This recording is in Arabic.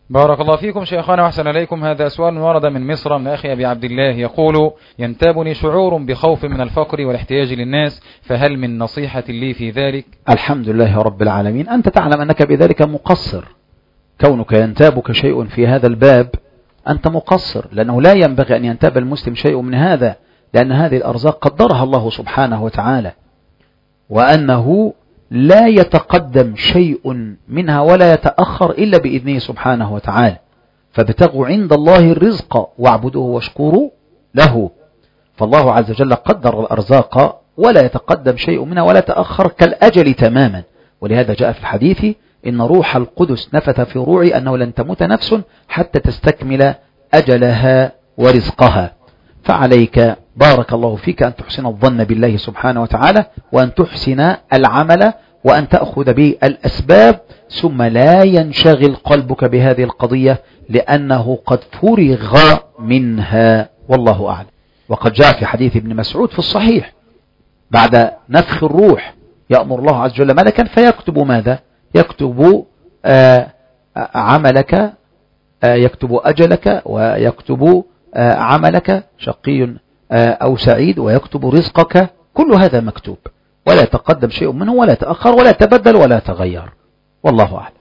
بارك الله فيكم شيخنا وأحسن إليكم. هذا سؤال ورد من مصر من أخي أبي عبد الله يقول: ينتابني شعور بخوف من الفقر والاحتياج للناس، فهل من نصيحة لي في ذلك؟ الحمد لله رب العالمين. أنت تعلم أنك بذلك مقصر، كونك ينتابك شيء في هذا الباب أنت مقصر، لأنه لا ينبغي أن ينتاب المسلم شيء من هذا، لأن هذه الأرزاق قدرها الله سبحانه وتعالى، وأنه لا يتقدم شيء منها ولا يتأخر إلا بإذنه سبحانه وتعالى. فابتغوا عند الله الرزق واعبدوه واشكروا له. فالله عز وجل قدر الأرزاق ولا يتقدم شيء منها ولا يتأخر، كالأجل تماما. ولهذا جاء في الحديث: إن روح القدس نفث في روعي أنه لن تموت نفس حتى تستكمل أجلها ورزقها. فعليك بارك الله فيك أن تحسن الظن بالله سبحانه وتعالى، وأن تحسن العمل، وأن تأخذ بالأسباب، ثم لا ينشغل قلبك بهذه القضية لأنه قد فرغ منها، والله أعلم. وقد جاء في حديث ابن مسعود في الصحيح: بعد نفخ الروح يأمر الله عز وجل ملكا فيكتب ماذا؟ يكتب عملك، يكتب أجلك، ويكتب عملك شقي أو سعيد، ويكتب رزقك. كل هذا مكتوب، ولا يتقدم شيء منه ولا يتأخر ولا يتبدل ولا يتغير، والله أعلم.